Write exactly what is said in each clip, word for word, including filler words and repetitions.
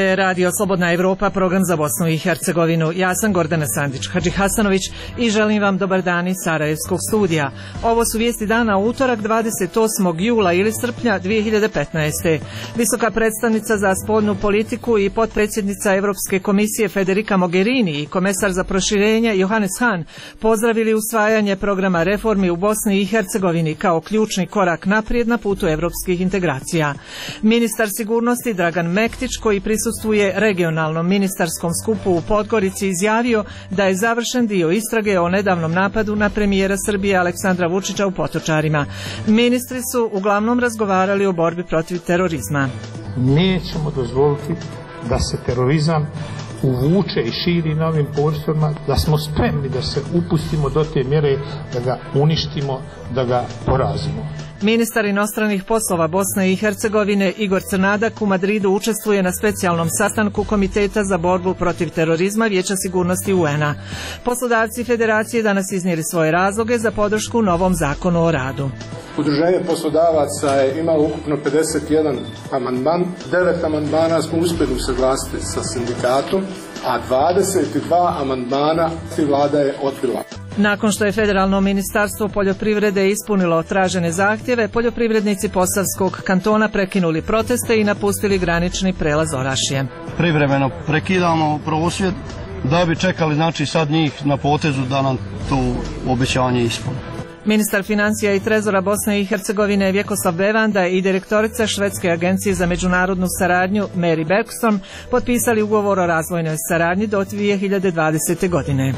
je Radio Slobodna Evropa, program za Bosnu i Hercegovinu. Ja sam Gordana Sandić Hadžihasanović i želim vam dobar dan iz Sarajevskog studija. Ovo su vijesti dana utorak dvadeset osmog jula ili srpnja dvije hiljade petnaeste. Visoka predstavnica za spoljnu politiku i potpredsjednica Europske komisije Federica Mogherini i komesar za proširenje Johannes Hahn pozdravili usvajanje programa reformi u Bosni i Hercegovini kao ključni korak naprijed na putu europskih integracija. Ministar sigurnosti Dragan Mektić, koji prisustvuje regionalnom ministarskom skupu u Podgorici, izjavio da je završen dio istrage o nedavnom napadu na premijera Srbije Aleksandra Vučića u Potočarima. Ministri su uglavnom razgovarali o borbi protiv terorizma. Nećemo dozvoliti da se terorizam uvuče i širi na ovim prostorima, da smo spremni da se upustimo do te mjere da ga uništimo, da ga porazimo. Ministar inostranih poslova Bosne i Hercegovine Igor Crnadak u Madridu učestvuje na specijalnom sastanku Komiteta za borbu protiv terorizma Vijeća sigurnosti U N-a. Poslodavci Federacije danas iznijeli svoje razloge za podršku novom zakonu o radu. Udruženje poslodavaca je imalo ukupno pedeset jedan amandman, devet amandmana smo uspjeli usaglasiti sa sindikatom, a dvadeset dva amandmana vlada je odbila. Nakon što je Federalno ministarstvo poljoprivrede ispunilo tražene zahtjeve, poljoprivrednici Posavskog kantona prekinuli proteste i napustili granični prelaz Orašje. Privremeno prekidamo prosvjed da bi čekali znači sad njih na potezu da nam to obećanje ispune. Ministar financija i trezora Bosne i Hercegovine Vjekoslav Bevanda i direktorica Švedske agencije za međunarodnu saradnju Mary Bergstrom potpisali ugovor o razvojnoj saradnji do dvije hiljade dvadesete. godine.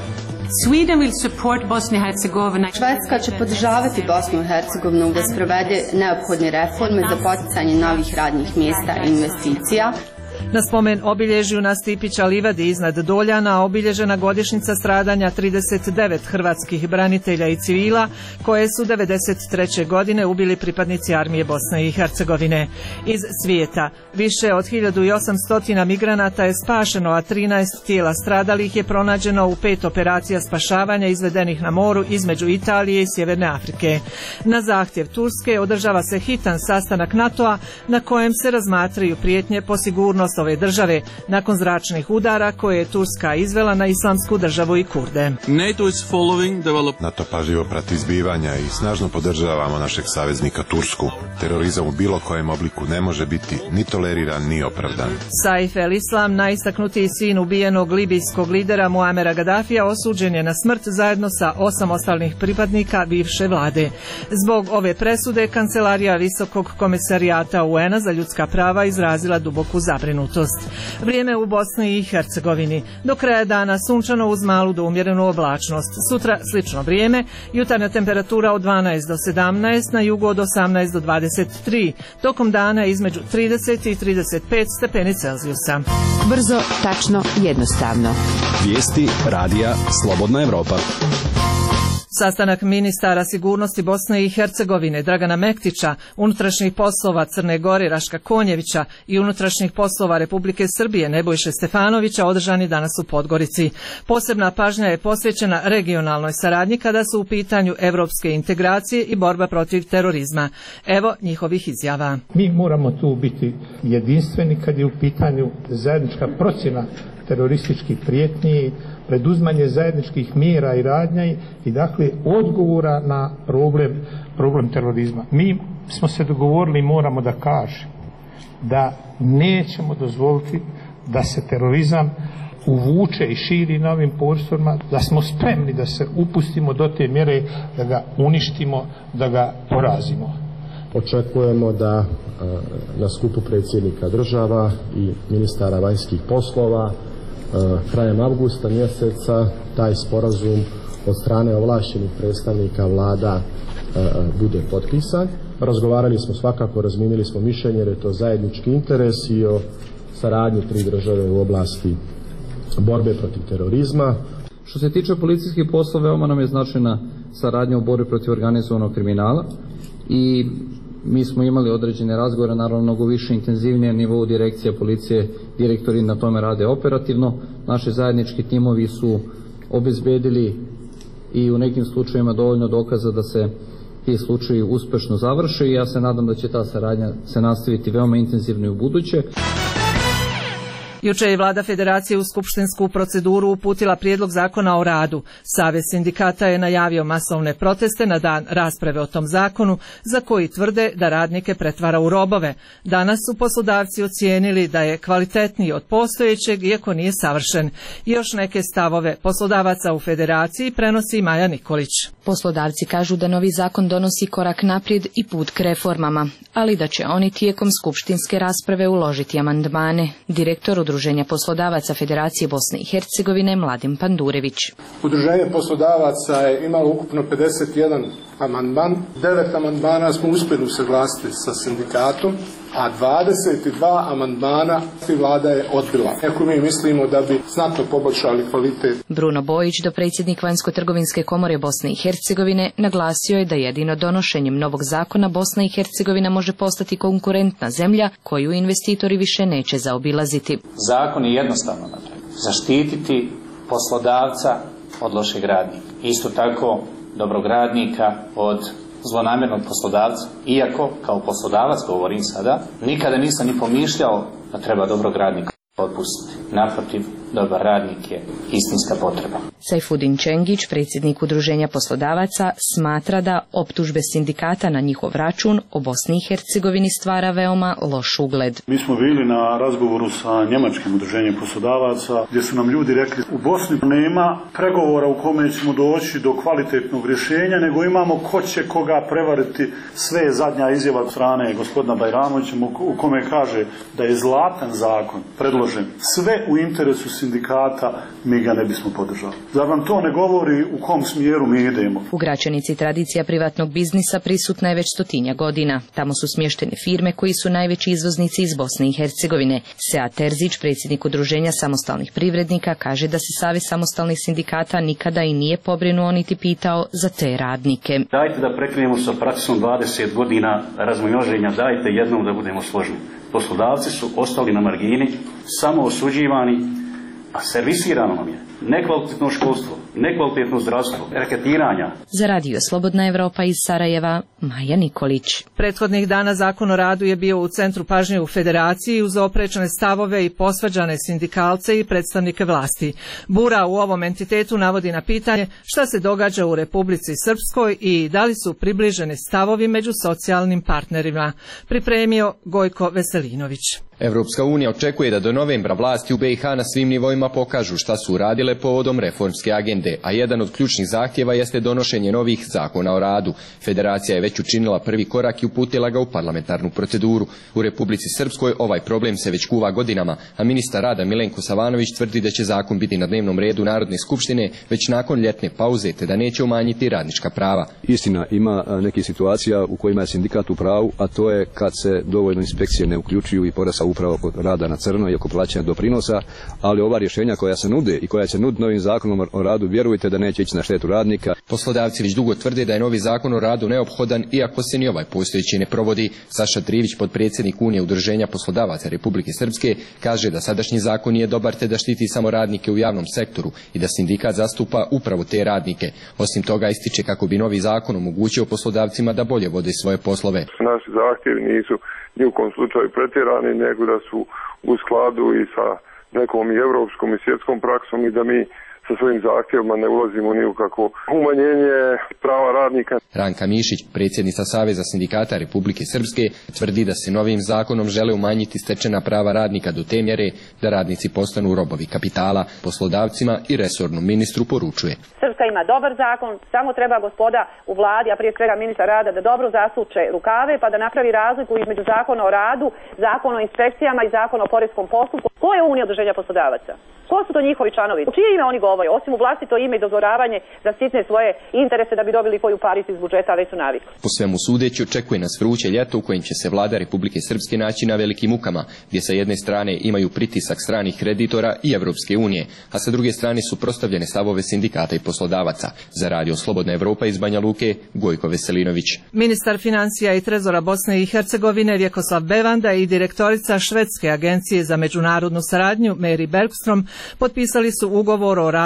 Švedska će podržavati Bosnu i Hercegovinu da sprovede neophodne reforme za poticanje novih radnih mjesta i investicija. Na spomen obilježju na Stipića livadi iznad Doljana obilježena godišnjica stradanja trideset devet hrvatskih branitelja i civila koje su devedeset treće. godine ubili pripadnici armije Bosne i Hercegovine. Iz svijeta više od hiljadu osamsto migranata je spašeno, a trinaest tijela stradalih je pronađeno u pet operacija spašavanja izvedenih na moru između Italije i Sjeverne Afrike. Na zahtjev Turske održava se hitan sastanak NATO-a na kojem se razmatraju prijetnje po sigurnost ove države nakon zračnih udara koje je Turska izvela na Islamsku državu i Kurde. NATO pažljivo prati zbivanja i snažno podržavamo našeg saveznika Tursku. Terorizam u bilo kojem obliku ne može biti ni toleriran ni opravdan. Saif el-Islam, najistaknutiji sin ubijenog libijskog lidera Muamera Gaddafija, osuđen je na smrt zajedno sa osam ostalih pripadnika bivše vlade. Zbog ove presude kancelarija Visokog komesarijata U N-a za ljudska prava izrazila duboku zabrinutost. Vrijeme u Bosni i Hercegovini. Do kraja dana sunčano uz malu do umjerenu oblačnost. Sutra slično vrijeme, jutarnja temperatura od dvanaest do sedamnaest, na jugu od osamnaest do dvadeset tri. Tokom dana između trideset i trideset pet stepeni Celzijusa. Brzo, tačno, jednostavno. Vijesti radija Slobodna Evropa. Sastanak ministara sigurnosti Bosne i Hercegovine Dragana Mektića, unutrašnjih poslova Crne Gore Raška Konjevića i unutrašnjih poslova Republike Srbije Nebojše Stefanovića održan je danas u Podgorici. Posebna pažnja je posvećena regionalnoj saradnji kada su u pitanju evropske integracije i borba protiv terorizma. Evo njihovih izjava. Mi moramo tu biti jedinstveni kad je u pitanju zajednička procjena terorističkih prijetnji, preduzmanje zajedničkih mjera i radnja i dakle odgovora na problem, problem terorizma. Mi smo se dogovorili i moramo da kažemo da nećemo dozvoliti da se terorizam uvuče i širi na ovim prostorima, da smo spremni da se upustimo do te mjere da ga uništimo, da ga porazimo. Očekujemo da na skupu predsjednika država i ministara vanjskih poslova krajem avgusta mjeseca taj sporazum od strane ovlaštenih predstavnika vlada bude potpisan. Razgovarali smo svakako, razmijenili smo mišljenje jer je to zajednički interes i o saradnji tri države u oblasti borbe protiv terorizma. Što se tiče policijskih poslova, veoma nam je značajna saradnja u borbi protiv organizovanog kriminala i mi smo imali određene razgovore, naravno mnogo više intenzivnije nivou direkcija policije, direktori na tome rade operativno. Naši zajednički timovi su obezbedili i u nekim slučajevima dovoljno dokaza da se ti slučajevi uspešno završe i ja se nadam da će ta saradnja se nastaviti veoma intenzivno i u buduće. Juče je vlada Federacije u skupštinsku proceduru uputila prijedlog zakona o radu. Savez sindikata je najavio masovne proteste na dan rasprave o tom zakonu, za koji tvrde da radnike pretvara u robove. Danas su poslodavci ocijenili da je kvalitetniji od postojećeg, iako nije savršen. Još neke stavove poslodavaca u Federaciji prenosi Maja Nikolić. Poslodavci kažu da novi zakon donosi korak naprijed i put k reformama, ali da će oni tijekom skupštinske rasprave uložiti amandmane. Direktor Udruženja poslodavaca Federacije Bosne i Hercegovine Mladen Pandurević. Udruženje poslodavaca je imalo ukupno pedeset jedan amandman. Devet amandmana smo uspjeli usaglasiti sa sindikatom, a dvadeset dva amandmana vlada je odbila. Ako mi mislimo da bi znatno poboljšali kvalitet. Bruno Bojić, dopredsjednik Vanjsko-trgovinske komore Bosne i Hercegovine, naglasio je da jedino donošenjem novog zakona Bosna i Hercegovina može postati konkurentna zemlja koju investitori više neće zaobilaziti. Zakon je jednostavno napravljen. Zaštititi poslodavca od lošeg radnika. Isto tako dobrog radnika od zlonamjernog poslodavca. Iako, kao poslodavac, govorim sada, nikada nisam ni pomišljao da treba dobrog radnika otpustiti. Naprotiv, dobar radnik je istinska potreba. Sajfudin Čengić, predsjednik Udruženja poslodavaca, smatra da optužbe sindikata na njihov račun o Bosni i Hercegovini stvara veoma loš ugled. Mi smo bili na razgovoru sa njemačkim udruženjem poslodavaca, gdje su nam ljudi rekli u Bosni nema pregovora u kome ćemo doći do kvalitetnog rješenja, nego imamo ko će koga prevariti. Sve je zadnja izjava od strane gospodina Bajramovića u kome kaže da je zlatan zakon predložen sve u interesu sindikata, mi ga ne bismo podržali. Zar vam to ne govori u kom smjeru mi idemo? U Gračanici tradicija privatnog biznisa prisutna je već stotinja godina. Tamo su smještene firme koji su najveći izvoznici iz Bosne i Hercegovine. Sead Terzić, predsjednik Udruženja samostalnih privrednika, kaže da se Savez samostalnih sindikata nikada i nije pobrinuo niti pitao za te radnike. Dajte da prekrenemo sa praksom dvadeset godina razmnoženja, dajte jednom da budemo složni. Poslodavci su ostali na margini, samo osuđivani, a servisirano nam je nekvalitetno školstvo, nekvalitetno zdravstvo, reketiranja. Za Radio Slobodna Evropa iz Sarajeva, Maja Nikolić. Prethodnih dana Zakon o radu je bio u centru pažnje u Federaciji uz oprečne stavove i posvađane sindikalce i predstavnike vlasti. Bura u ovom entitetu navodi na pitanje šta se događa u Republici Srpskoj i da li su približeni stavovi među socijalnim partnerima. Pripremio Gojko Veselinović. Evropska unija očekuje da do novembra vlasti u B i H na svim nivoima pokažu šta su uradile povodom reformske agende, a jedan od ključnih zahtjeva jeste donošenje novih zakona o radu. Federacija je već učinila prvi korak i uputila ga u parlamentarnu proceduru. U Republici Srpskoj ovaj problem se već kuva godinama, a ministar rada Milenko Savanović tvrdi da će zakon biti na dnevnom redu Narodne skupštine već nakon ljetne pauze, te da neće umanjiti radnička prava. Istina, ima neke situacija u kojima je sindikat u pravu, a to je kad se dovoljno inspekcije ne uključuju i porasa upravo kod rada na crno i oko plaćanja doprinosa, ali ova rješenja koja se nude i koja će nuditi novim zakonom o radu, vjerujte da neće ići na štetu radnika. Poslodavci već dugo tvrde da je novi zakon o radu neophodan, iako se ni ovaj postojeći ne provodi. Saša Trivić, potpredsjednik Unije Udruženja poslodavaca Republike Srpske, kaže da sadašnji zakon nije dobar te da štiti samo radnike u javnom sektoru i da sindikat zastupa upravo te radnike. Osim toga ističe kako bi novi zakon omogućio poslodavcima da bolje vode svoje poslove. Naši zahtjevi nisu ni u kom slučaju pretjerani, nego da su u skladu i sa nekom i europskom i svjetskom praksom i da mi sa svojim zahtjevima ne ulazimo ni u kakvo umanjenje prava radnika. Ranka Mišić, predsjednica Saveza sindikata Republike Srpske, tvrdi da se novim zakonom žele umanjiti stečena prava radnika do te mjere da radnici postanu robovi kapitala. Poslodavcima i resornom ministru poručuje: Srpska ima dobar zakon, samo treba gospoda u vladi, a prije svega ministar rada, da dobro zasuče rukave pa da napravi razliku između zakona o radu, zakona o inspekcijama i zakona o poreskom postupku. Ko je Unija udruženja poslodavaca? Ko su to njihovi članovi? U čije ime oni govore? Osim u vlastito ime i dozvoravanje da stitne svoje interese da bi dobili koju paricu iz budžeta, ali su navikli. Po svemu sudeći očekuje nas vruće ljeto u kojem će se vlada Republike Srpske naći na velikim mukama, gdje sa jedne strane imaju pritisak stranih kreditora i Evropske unije, a sa druge strane su prostavljene stavove sindikata i poslodavaca. Za Radio Slobodna Evropa iz Banja Luke, Gojko Veselinović. Ministar financija i trezora Bosne i Hercegovine Vjekoslav Bevanda i direktorica Švedske agencije za međunarodnu saradnju Mary Bergstrom potpisali su ugovor o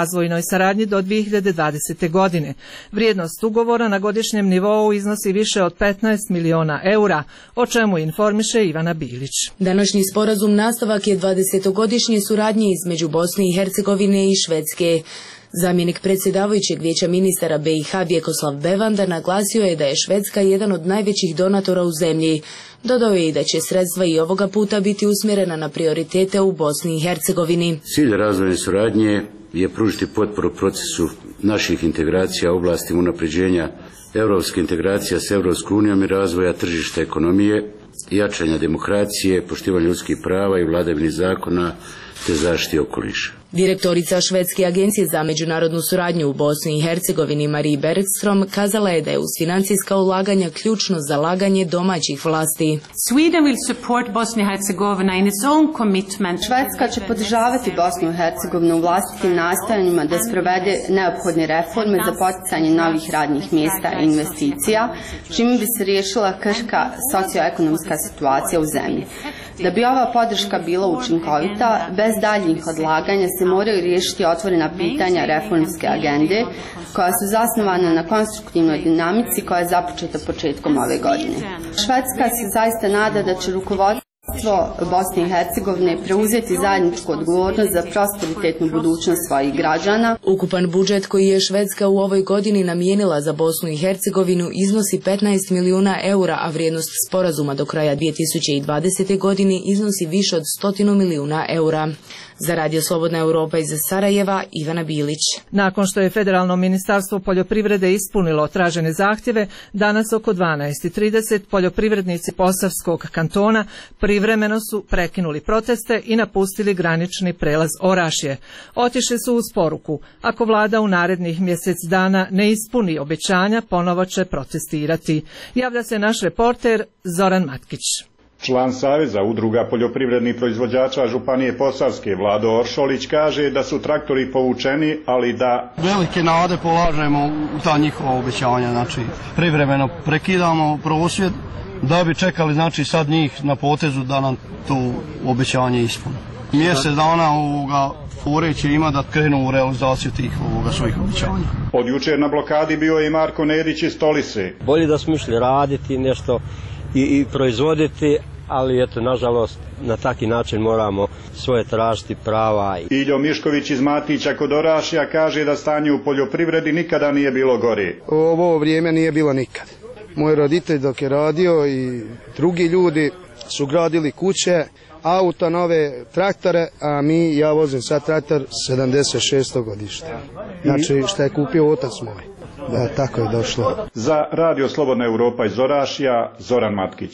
razvojnoj saradnji do dvije hiljade dvadesete. godine. Vrijednost ugovora na godišnjem nivou iznosi više od petnaest miliona eura, o čemu informiše Ivana Bilić. Današnji sporazum nastavak je dvadesetogodišnje suradnje između Bosne i Hercegovine i Švedske. Zamjenik predsjedavajućeg vijeća ministara B i H Vjekoslav Bevanda naglasio je da je Švedska jedan od najvećih donatora u zemlji. Dodao je i da će sredstva i ovoga puta biti usmjerena na prioritete u Bosni i Hercegovini. Cilj razvojne suradnje je pružiti potporu procesu naših integracija u oblasti unapređenja europske integracija s Europskom unijom i razvoja tržišta ekonomije, jačanja demokracije, poštivanja ljudskih prava i vladavine zakona te zaštiti okoliša. Direktorica Švedske agencije za međunarodnu suradnju u Bosni i Hercegovini Marie Bergstrom kazala je da je uz financijska ulaganja ključno zalaganje domaćih vlasti. Sweden will support Bosnia and Herzegovina in its own commitment. Švedska će podržavati Bosnu i Hercegovinu u vlastitim nastojanjima da sprovede neophodne reforme za poticanje novih radnih mjesta i investicija, čime bi se riješila krhka socioekonomska situacija u zemlji. Da bi ova podrška bila učinkovita, bez daljnjih odlaganja se moraju riješiti otvorena pitanja reformske agende, koja su zasnovana na konstruktivnoj dinamici koja je započeta početkom ove godine. Švedska se zaista nada da će rukovodstvo Bosne i Hercegovine preuzeti zajedničku odgovornost za prosperitetnu budućnost svojih građana. Ukupan budžet koji je Švedska u ovoj godini namijenila za Bosnu i Hercegovinu iznosi petnaest milijuna eura, a vrijednost sporazuma do kraja dvije tisuće dvadesete. godine iznosi više od stotinu milijuna eura. Za Radio Slobodna Europa iz Sarajeva, Ivana Bilić. Nakon što je Federalno ministarstvo poljoprivrede ispunilo tražene zahtjeve, danas oko dvanaest i trideset poljoprivrednici Posavskog kantona privremeno su prekinuli proteste i napustili granični prelaz Orašje. Otišli su uz poruku: ako vlada u narednih mjesec dana ne ispuni obećanja, ponovo će protestirati. Javlja se naš reporter Zoran Matkić. Član Saveza udruga poljoprivrednih proizvođača Županije Posavske Vlado Oršolić kaže da su traktori povučeni, ali da velike nade polažemo u ta njihova obećanja, znači privremeno prekidamo prosvjed da bi čekali znači sad njih na potezu da nam to obećanje ispune. Mjesec dana ovoga fore će ima da krenu u realizaciju tih ovoga svojih obećanja. Od jučer na blokadi bio je i Marko Nedić iz Stolice. Bolje da smo išli raditi nešto i, i proizvoditi, ali eto, nažalost, na taki način moramo svoje tražiti prava. Iljo Mišković iz Matića kod Orašja kaže da stanje u poljoprivredi nikada nije bilo gore. Ovo vrijeme nije bilo nikad. Moj roditelj dok je radio i drugi ljudi su gradili kuće, auta, nove traktore, a mi, ja vozim sad traktor sedamdeset šesto godište. Znači što je kupio otac moj. Da, tako je došlo. Za Radio Slobodna Europa iz Orašja, Zoran Matkić.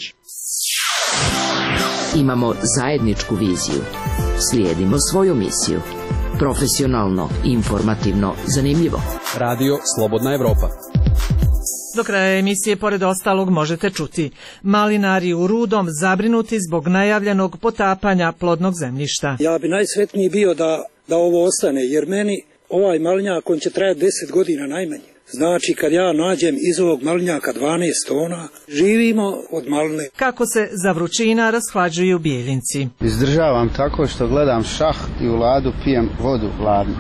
Imamo zajedničku viziju. Slijedimo svoju misiju. Profesionalno, informativno, zanimljivo. Radio Slobodna Europa. Do kraja emisije, pored ostalog, možete čuti: malinari u Rudom zabrinuti zbog najavljenog potapanja plodnog zemljišta. Ja bi najsretniji bio da, da ovo ostane, jer meni ovaj malinjak, on će trajati deset godina najmanje. Znači, kad ja nađem iz ovog malinjaka dvanaest tona, živimo od maline. Kako se za vrućina rashlađuju Bijeljinci? Izdržavam tako što gledam šah i u ladu pijem vodu hladnu.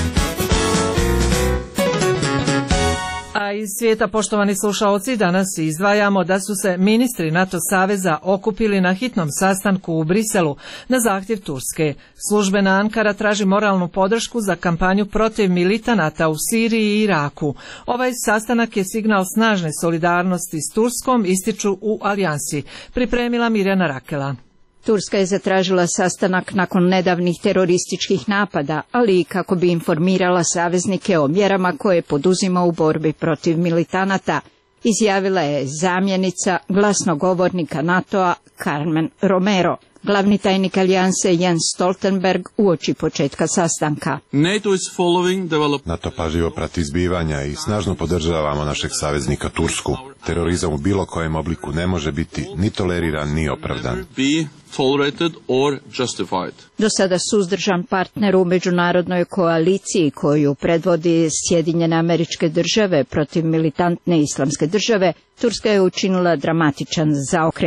A iz svijeta, poštovani slušaoci, danas izdvajamo da su se ministri NATO saveza okupili na hitnom sastanku u Briselu na zahtjev Turske. Službena Ankara traži moralnu podršku za kampanju protiv militanata u Siriji i Iraku. Ovaj sastanak je signal snažne solidarnosti s Turskom, ističu u alijansi. Pripremila Mirjana Rakela. Turska je zatražila sastanak nakon nedavnih terorističkih napada, ali i kako bi informirala saveznike o mjerama koje poduzima u borbi protiv militanata, izjavila je zamjenica glasnogovornika NATO-a Carmen Romero. Glavni tajnik alijanse Jens Stoltenberg uoči početka sastanka. NATO is following develop... NATO pažljivo prati izbivanja i snažno podržavamo našeg saveznika Tursku. Terorizam u bilo kojem obliku ne može biti ni toleriran ni opravdan. Tolerated or justified. Do sada suzdržan partner u međunarodnoj koaliciji koju predvodi Sjedinjene Američke Države protiv militantne islamske države, Turska je učinila dramatičan zaokret.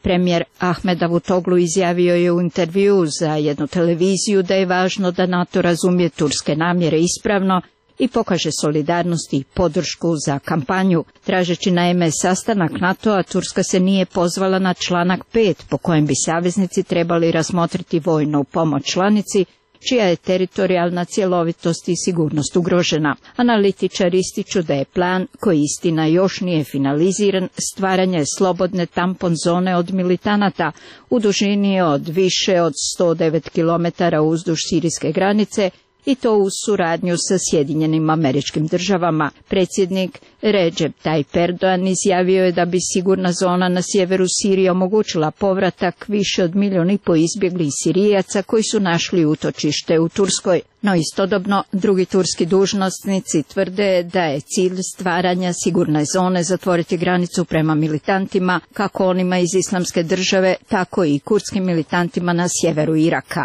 Premijer Ahmed Davutoglu izjavio je u intervjuu za jednu televiziju da je važno da NATO razumije turske namjere ispravno i pokaže solidarnost i podršku za kampanju. Tražeći naime sastanak NATO-a, Turska se nije pozvala na članak pet po kojem bi saveznici trebali razmotriti vojnu pomoć članici čija je teritorijalna cjelovitost i sigurnost ugrožena. Analitičari ističu da je plan, koji istina još nije finaliziran, stvaranje slobodne tampon zone od militanata u dužini od više od sto devet kilometara uzduž sirijske granice, i to uz suradnju sa Sjedinjenim Američkim Državama. Predsjednik Recep Tayyip Erdogan izjavio je da bi sigurna zona na sjeveru Sirije omogućila povratak više od milijun i po izbjeglih Sirijaca koji su našli utočište u Turskoj. No istodobno drugi turski dužnosnici tvrde da je cilj stvaranja sigurne zone zatvoriti granicu prema militantima, kako onima iz Islamske države, tako i kurdskim militantima na sjeveru Iraka.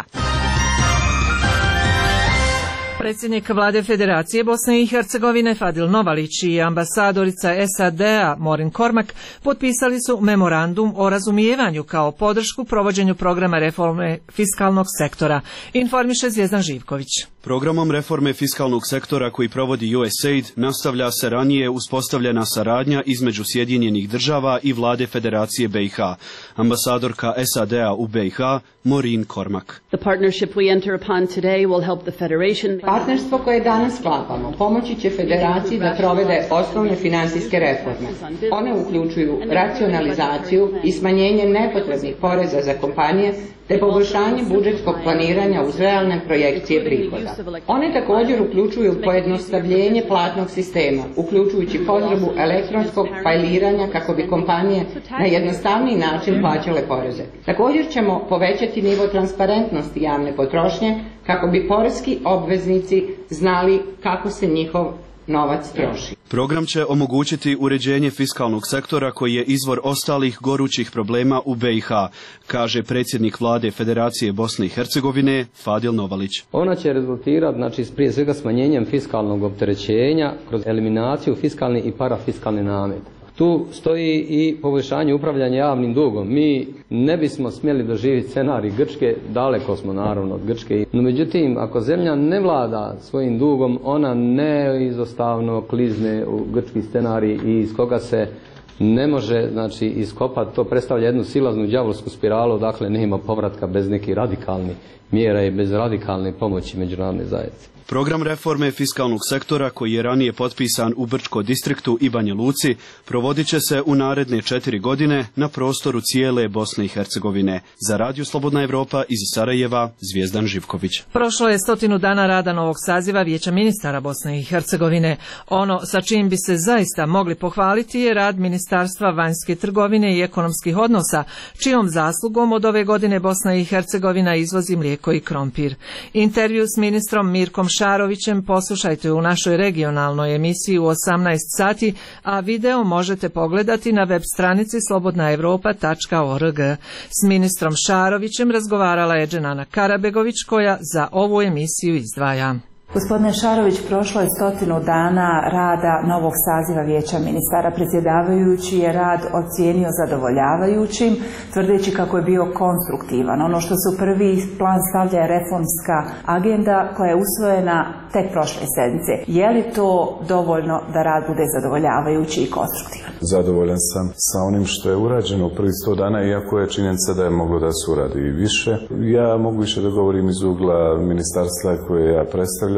Predsjednik vlade Federacije Bosne i Hercegovine Fadil Novalić i ambasadorica S A D-a Morin Kormak potpisali su memorandum o razumijevanju kao podršku provođenju programa reforme fiskalnog sektora, informiše Zvijezdan Živković. Programom reforme fiskalnog sektora koji provodi U S A I D nastavlja se ranije uspostavljena saradnja između Sjedinjenih država i vlade Federacije B i H. Ambasadorka S A D-a u B i H Morin Kormak. The partnership we enter upon today will help the Federation. Partnerstvo koje danas sklapamo pomoći će Federaciji da provede osnovne finansijske reforme. One uključuju racionalizaciju i smanjenje nepotrebnih poreza za kompanije te poboljšanje budžetskog planiranja uz realne projekcije prihoda. One također uključuju pojednostavljenje platnog sistema, uključujući potrebu elektronskog fajliranja kako bi kompanije na jednostavniji način plaćale poreze. Također ćemo povećati nivo transparentnosti javne potrošnje kako bi poreski obveznici znali kako se njihov novac troši. Program će omogućiti uređenje fiskalnog sektora koji je izvor ostalih gorućih problema u B i H, kaže predsjednik vlade Federacije Bosne i Hercegovine Fadil Novalić. Ona će rezultirati, znači, prije svega smanjenjem fiskalnog opterećenja kroz eliminaciju fiskalnih i parafiskalnih nameta. Tu stoji i poboljšanje upravljanja javnim dugom. Mi ne bismo smjeli doživjeti scenarij Grčke, daleko smo naravno od Grčke. No međutim, ako zemlja ne vlada svojim dugom, ona neizostavno klizne u grčki scenarij i iz koga se ne može, znači, iskopati. To predstavlja jednu silaznu đavolsku spiralu, dakle nema povratka bez nekih radikalnih mjera i bez radikalne pomoći međunarodne zajednice. Program reforme fiskalnog sektora koji je ranije potpisan u Brčko distriktu i Banja Luci provodit će se u naredne četiri godine na prostoru cijele Bosne i Hercegovine. Za Radio Slobodna Evropa iz Sarajeva, Zvijezdan Živković. Prošlo je stotinu dana rada novog saziva Vijeća ministara Bosne i Hercegovine. Ono sa čim bi se zaista mogli pohvaliti je rad Ministarstva vanjske trgovine i ekonomskih odnosa, čijom zaslugom od ove godine Bosna i Hercegovina izvozi mlijeko i krompir. Intervju s ministrom Mirkom Šarovićem poslušajte u našoj regionalnoj emisiji u osamnaest sati, a video možete pogledati na web stranici slobodna evropa tačka org. S ministrom Šarovićem razgovarala je Dženana Karabegović, koja za ovu emisiju izdvaja. Gospodine Šarović, prošlo je stotinu dana rada novog saziva Vijeća ministara. Predsjedavajući je rad ocijenio zadovoljavajućim, tvrdeći kako je bio konstruktivan. Ono što se u prvi plan stavlja je reformska agenda koja je usvojena tek prošle sedmice. Je li to dovoljno da rad bude zadovoljavajući i konstruktivan? Zadovoljan sam sa onim što je urađeno u prvih sto dana, iako je činjenica da je moglo da se uradi i više. Ja mogu više da govorim iz ugla ministarstva koje ja predstavljam.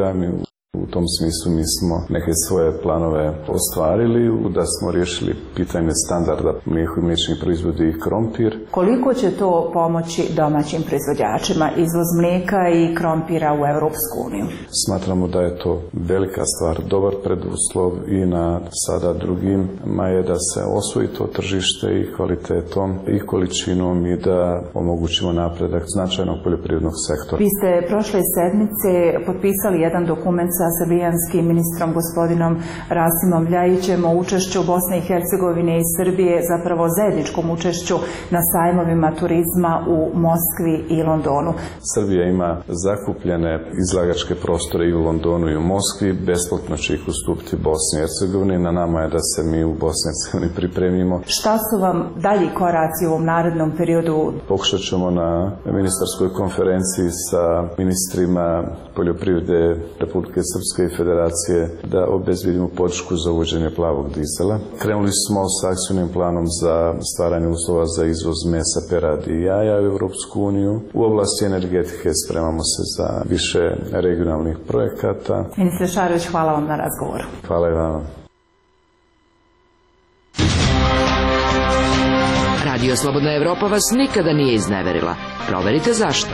U tom smislu mi smo neke svoje planove ostvarili, da smo riješili pitanje standarda mlijeko i mliječnih proizvodi i krompir. Koliko će to pomoći domaćim proizvođačima, izvoz mlijeka i krompira u Europsku uniju? Smatramo da je to velika stvar, dobar preduslov i na sada drugim je da se osvoji to tržište i kvalitetom i količinom i da omogućimo napredak značajnog poljoprivrednog sektora. Vi ste prošle sedmice potpisali jedan dokument sa srbijanskim ministrom gospodinom Rasimom Ljajićem o učešću Bosne i Hercegovine i Srbije, zapravo zajedničkom učešću na sajmovima turizma u Moskvi i Londonu. Srbija ima zakupljene izlagačke prostore i u Londonu i u Moskvi, besplatno će ih ustupiti Bosni i Hercegovini. Na nama je da se mi u Bosni i Hercegovini pripremimo. Šta su vam dalji koraci u ovom narednom periodu? Pokušat ćemo na ministarskoj konferenciji sa ministrima poljoprivrede Republike Srpske i Federacije da obezbedimo podršku za uvođenje plavog dizela. Krenuli smo s akcijnim planom za stvaranje uslova za izvoz mesa, peradi i jaja u Europsku uniju. U oblasti energetike spremamo se za više regionalnih projekata. Ministre Šarović, hvala vam na razgovoru. Hvala i vama. Radio Slobodna Evropa vas nikada nije izneverila. Proverite zašto.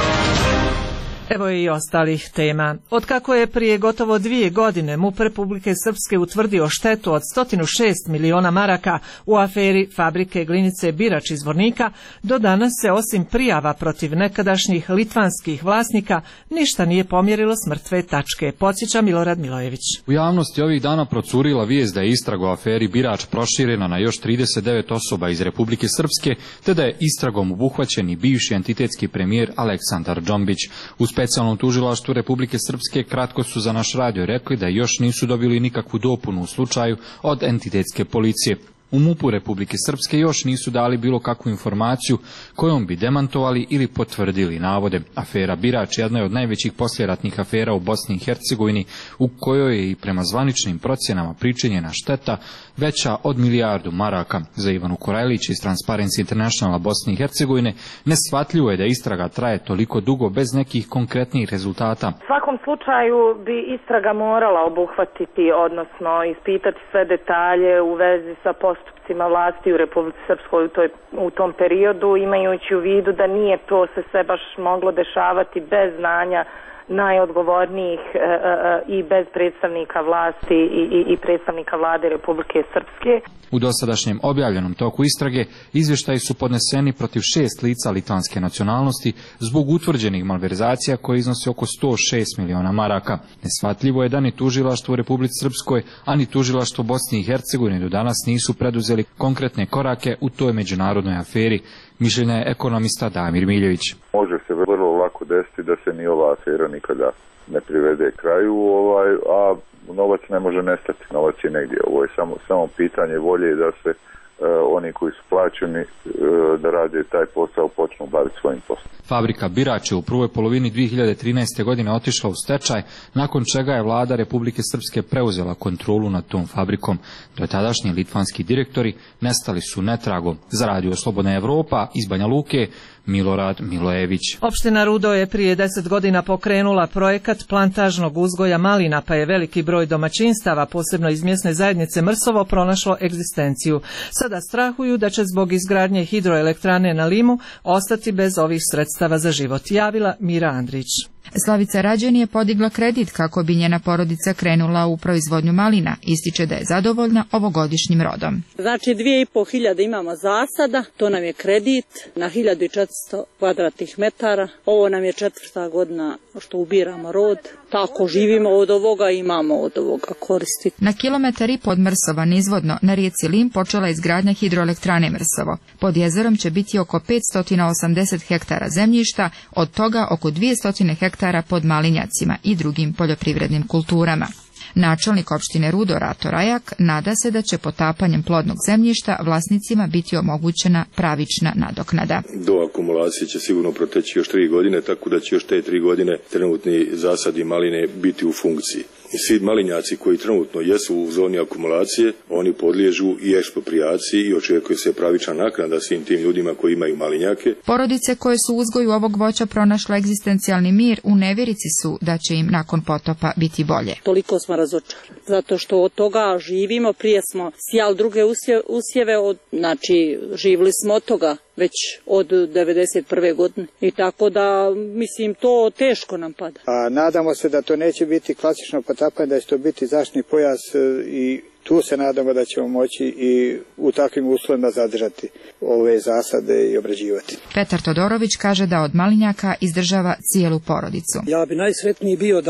Evo i ostalih tema. Otkako je prije gotovo dvije godine MUP Republike Srpske utvrdio štetu od sto šest miliona maraka u aferi fabrike glinice Birač iz Zvornika, do danas se osim prijava protiv nekadašnjih litvanskih vlasnika ništa nije pomjerilo s mrtve tačke. Podsjeća Milorad Milojević. U javnosti ovih dana procurila vijest da je istraga o aferi Birač proširena na još trideset devet osoba iz Republike Srpske, te da je istragom obuhvaćen i bivši entitetski premijer Aleksandar Džombić. U specijalnom tužilaštvu Republike Srpske kratko su za naš radio rekli da još nisu dobili nikakvu dopunu u slučaju od entitetske policije. U MUP-u Republike Srpske još nisu dali bilo kakvu informaciju kojom bi demantovali ili potvrdili navode. Afera Birač je jedna od najvećih poslijeratnih afera u Bosni i Hercegovini, u kojoj je i prema zvaničnim procjenama pričinjena šteta veća od milijardu maraka. Za Ivanu Korajlić iz Transparency Internationala Bosne i Hercegovine neshvatljivo je da istraga traje toliko dugo bez nekih konkretnih rezultata. U svakom slučaju bi istraga morala obuhvatiti, odnosno ispitati sve detalje u vezi sa postupcima vlasti u Republici Srpskoj u, toj, u tom periodu, imajući u vidu da nije to se sve baš moglo dešavati bez znanja najodgovornijih e, e, i bez predstavnika vlasti i, i, i predstavnika vlade Republike Srpske. U dosadašnjem objavljenom toku istrage izvještaji su podneseni protiv šest lica litvanske nacionalnosti zbog utvrđenih malverzacija koje iznose oko sto šest miliona maraka. Neshvatljivo je da ni tužilaštvo u Republici Srpskoj, ani tužilaštvo Bosni i Hercegovine do danas nisu preduzeli konkretne korake u toj međunarodnoj aferi. Mišljenja je ekonomista Damir Miljević. Može se vrlo lako desiti da se ni ova afera nikada ne privede kraju, ovaj, a novac ne može nestati, novac je negdje. Ovo je samo, samo pitanje volje da se e, oni koji su plaćeni e, da rade taj posao počnu baviti svojim poslom. Fabrika Birač je u prvoj polovini dvije hiljade trinaeste. godine otišla u stečaj, nakon čega je vlada Republike Srpske preuzela kontrolu nad tom fabrikom. Do tadašnji litvanski direktori nestali su netragom. Za Radio Slobodna Evropa iz Banja Luke, Milorad Milojević. Opština Rudo je prije deset godina pokrenula projekat plantažnog uzgoja malina, pa je veliki broj domaćinstava, posebno iz mjesne zajednice Mrsovo, pronašlo egzistenciju. Sada strahuju da će zbog izgradnje hidroelektrane na Limu ostati bez ovih sredstava za život. Javila Mira Andrić. Slavica Rađen je podigla kredit kako bi njena porodica krenula u proizvodnju malina. Ističe da je zadovoljna ovogodišnjim rodom. Znači dvije i pol hiljade imamo zasada, to nam je kredit na hiljadu i četiristo kvadratnih metara. Ovo nam je četvrta godina što ubiramo rod. Tako živimo od ovoga i imamo od ovoga koristiti. Na kilometar i pod Mrsova nizvodno na rijeci Lim počela izgradnja hidroelektrane Mrsovo. Pod jezerom će biti oko petsto osamdeset hektara zemljišta, od toga oko dvjesto hektara pod malinjacima i drugim poljoprivrednim kulturama. Načelnik opštine Rudo Rato Rajak nada se da će potapanjem plodnog zemljišta vlasnicima biti omogućena pravična nadoknada. Do akumulacije će sigurno proteći još tri godine, tako da će još te tri godine trenutni zasadi maline biti u funkciji. Svi malinjaci koji trenutno jesu u zoni akumulacije, oni podliježu i eksproprijaciji i očekuje se pravična naknada svim tim ljudima koji imaju malinjake. Porodice koje su u uzgoju ovog voća pronašle egzistencijalni mir u nevjerici su da će im nakon potopa biti bolje. Toliko smo razočarani, zato što od toga živimo, prije smo sijali druge usjeve, od, znači živili smo od toga već od devedeset prve. godine. I tako da, mislim, to teško nam pada. A nadamo se da to neće biti klasično potapanje, da će to biti zaštitni pojas i tu se nadamo da ćemo moći i u takvim uslovima zadržati ove zasade i obrađivati. Petar Todorović kaže da od malinjaka izdržava cijelu porodicu. Ja bi najsretniji bio da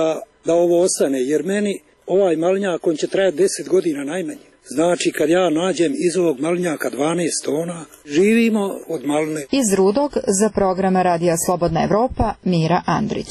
da ovo ostane, jer meni ovaj malinjak, on će trajati deset godina najmanje. Znači, kad ja nađem iz ovog malinjaka dvanaest tona, živimo od maline. Iz Rudog za program Radija Slobodna Evropa, Mira Andrić.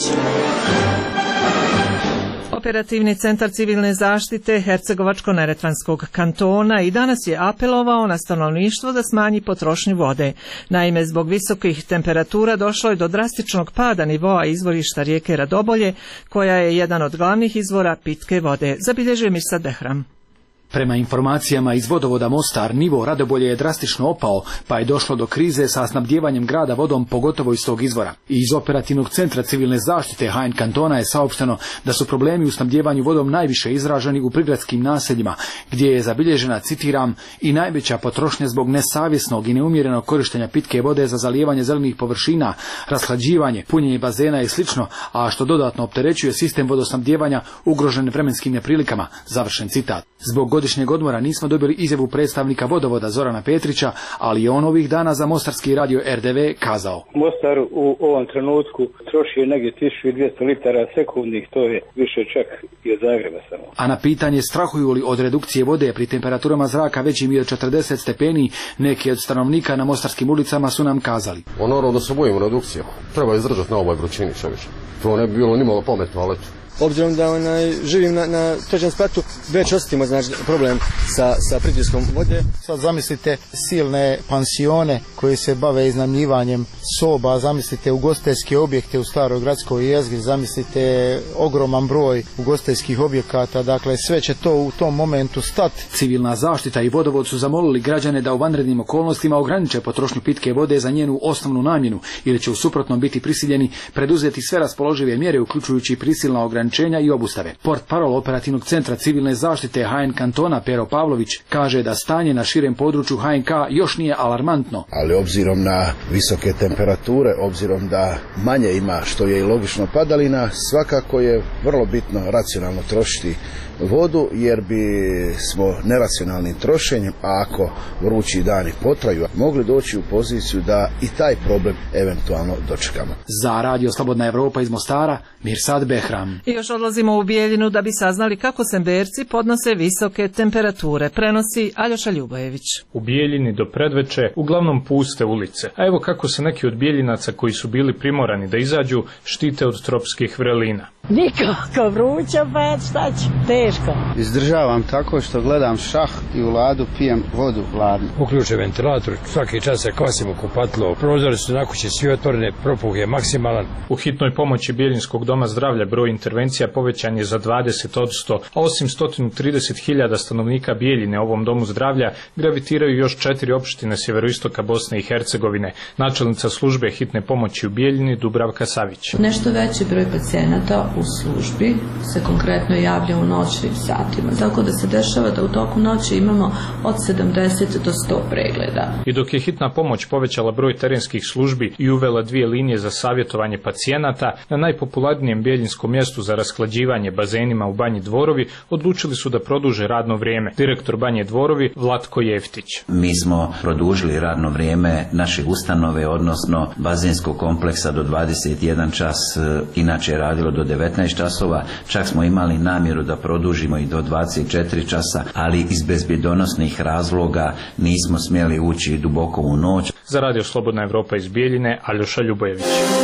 Operativni centar civilne zaštite Hercegovačko-neretvanskog kantona i danas je apelovao na stanovništvo da smanji potrošnju vode. Naime, zbog visokih temperatura došlo je do drastičnog pada nivoa izvorišta rijeke Radobolje, koja je jedan od glavnih izvora pitke vode, zabilježio Mirsad Behram. Prema informacijama iz vodovoda Mostar, nivo Radobolje je drastično opao, pa je došlo do krize sa snabdjevanjem grada vodom, pogotovo iz tog izvora. I iz operativnog centra civilne zaštite H N kantona je saopšteno da su problemi u snabdjevanju vodom najviše izraženi u prigradskim naseljima, gdje je zabilježena, citiram, i najveća potrošnja zbog nesavjesnog i neumjerenog korištenja pitke vode za zalijevanje zelenih površina, rashlađivanje, punjenje bazena i slično, a što dodatno opterećuje sistem vodosnabdjevanja ugrožen vremenskim neprilikama, završen citat. Zbog godišnjeg odmora nismo dobili izjavu predstavnika vodovoda Zorana Petrića, ali je on ovih dana za mostarski radio R D V kazao: Mostar u ovom trenutku troši negdje tisuću dvjesto litara sekundnih, to je više čak i od Zagreba samo. A na pitanje strahuju li od redukcije vode pri temperaturama zraka većim i od četrdeset stepeni, neki od stanovnika na mostarskim ulicama su nam kazali: O, naravno da se bojimo redukcije. Treba izdržati na ovoj vrućini čovječe. To ne bi bilo nimalo pametno, ali obzirom da onaj, živim na, na trećem spratu, već osjetimo znači, problem sa, sa pritiskom vode. Sad zamislite silne pansione koje se bave iznajmljivanjem soba, zamislite ugostiteljske objekte u staroj gradskoj jezgri, zamislite ogroman broj ugostiteljskih objekata, dakle sve će to u tom momentu stati. Civilna zaštita i vodovod su zamolili građane da u vanrednim okolnostima ograniče potrošnju pitke vode za njenu osnovnu namjenu, ili će u suprotnom biti prisiljeni preduzeti sve raspoložive mjere, uključujući prisilna ograničenja i obustave. Portparol operativnog centra civilne zaštite H N kantona Pero Pavlović kaže da stanje na širem području H N K još nije alarmantno. Ali obzirom na visoke temperature, obzirom da manje ima, što je i logično, padalina, svakako je vrlo bitno racionalno trošiti vodu, jer bi smo neracionalnim trošenjem, a ako vrući dani potraju, mogli doći u poziciju da i taj problem eventualno dočekamo. Za Radio Slobodna Evropa iz Mostara, Mirsad Behram. I još odlazimo u Bijeljinu da bi saznali kako Semberci podnose visoke temperature, prenosi Aljoša Ljubojević. U Bijeljini do predveče uglavnom puste ulice, a evo kako se neki od Bijeljinaca koji su bili primorani da izađu štite od tropskih vrelina. Nikako vruća, pa šta ću, teško. Izdržavam tako što gledam šah i u ladu pijem vodu hladnu. Uključe ventilator, svaki čas se kosim u kupatilo, prozori su na kući svi otvorene, propuh je maksimalan. U hitnoj pomoći Bijeljinskog doma zdravlja broj intervencija povećan je za dvadeset posto, a osim sto trideset hiljada stanovnika Bijeljine ovom domu zdravlja gravitiraju još četiri opštine sjeveroistoka Bosne i Hercegovine. Načelnica službe hitne pomoći u Bijeljini Dubravka Savić. Nešto veći broj pacijenata u službi se konkretno javlja u noćnim satima, tako da se dešava da u toku noći imamo od sedamdeset do sto pregleda. I dok je hitna pomoć povećala broj terenskih službi i uvela dvije linije za savjetovanje pacijenata, na najpopularnijem bijeljinskom mjestu za rasklađivanje bazenima u Banji Dvorovi odlučili su da produže radno vrijeme. Direktor Banje Dvorovi Vlatko Jeftić. Mi smo produžili radno vrijeme naše ustanove, odnosno bazenskog kompleksa do dvadeset jedan čas, inače je radilo do devetnaest časova, čak smo imali namjeru da produžimo i do dvadeset četiri časa, ali iz bezbjedonosnih razloga nismo smjeli ući duboko u noć. Za Radio Slobodna Evropa iz Bijeljine, Aljoša Ljubojević.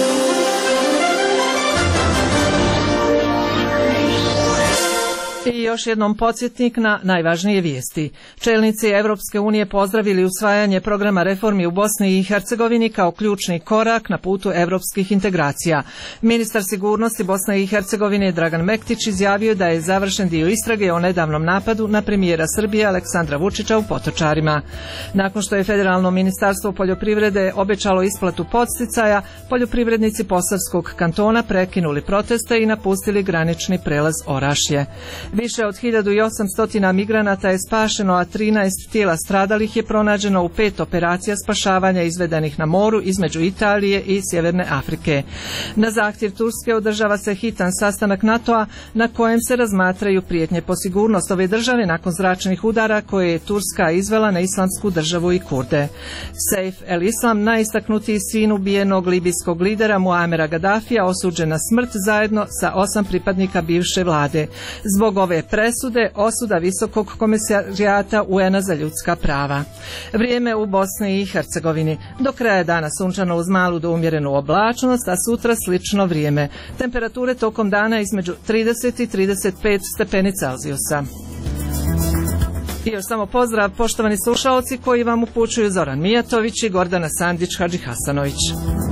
I još jednom podsjetnik na najvažnije vijesti. Čelnici Evropske unije pozdravili usvajanje programa reformi u Bosni i Hercegovini kao ključni korak na putu evropskih integracija. Ministar sigurnosti Bosne i Hercegovine Dragan Mektić izjavio da je završen dio istrage o nedavnom napadu na premijera Srbije Aleksandra Vučića u Potočarima. Nakon što je Federalno ministarstvo poljoprivrede obećalo isplatu podsticaja, poljoprivrednici Posavskog kantona prekinuli proteste i napustili granični prelaz Orašje. Više od hiljadu osamsto migranata je spašeno, a trinaest tijela stradalih je pronađeno u pet operacija spašavanja izvedenih na moru između Italije i Sjeverne Afrike. Na zahtjev Turske održava se hitan sastanak NATO-a na kojem se razmatraju prijetnje po sigurnost ove države nakon zračnih udara koje je Turska izvela na Islamsku državu i Kurde. Saif el-Islam, najistaknutiji sin ubijenog libijskog lidera Muamera Gaddafija, osuđen na smrt zajedno sa osam pripadnika bivše vlade. Zbog ove presude osuda Visokog komisarijata U N-a za ljudska prava. Vrijeme u Bosni i Hercegovini. Do kraja dana sunčano uz malu do umjerenu oblačnost, a sutra slično vrijeme. Temperature tokom dana između trideset i trideset pet stepeni Celzijusa. I još samo pozdrav, poštovani slušaoci, koji vam upućuju Zoran Mijatović i Gordana Sandić Hadžihasanović.